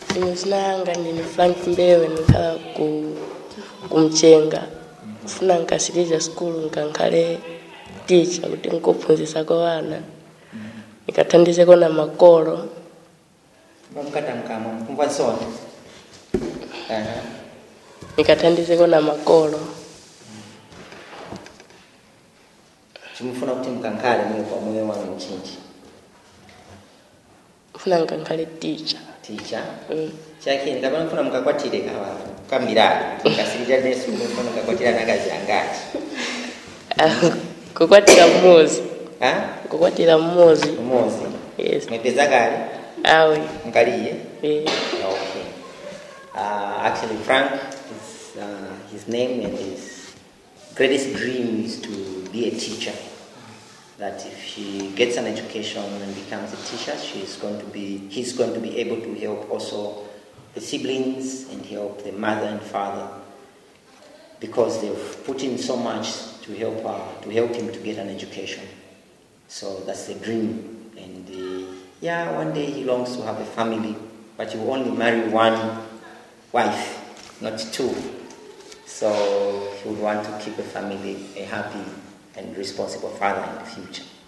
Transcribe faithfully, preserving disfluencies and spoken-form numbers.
Imezinanga ndini Frank Mbewe nkhala ku kumchenga. Funa nkasiriza school nkankale teacher kuti nkophunzisa kwa wana. Nikathandize kona makolo. Bamukata mkama mkumva sona. Aha. Nikathandize kona makolo. Chimufuna kuti mkankale mwe kwa moyo wangu mchinji. Funa nkankale teacher. Teacher. Mm. Chaki nikabana mfuna mkakwatire kawa kamira. Nkasirija nesu mfuna mkakwatira nagazi angaji. Kukwatira mmozi. Ha? Kukwatira mmozi. Mmozi. Yes. Mepeza gari? Awe. Mkaliye? Yeah. Okay. Uh, actually, Frank is uh, his name, and his greatest dream is to be a teacher. That if she gets an education and becomes a teacher, she is going to be, he's going to be able to help also the siblings and help the mother and father, because they've put in so much to help her, to help him to get an education. So that's the dream. And uh, yeah, one day he longs to have a family, but he will only marry one wife, not two. So he would want to keep a family, a happy and responsible father in the future.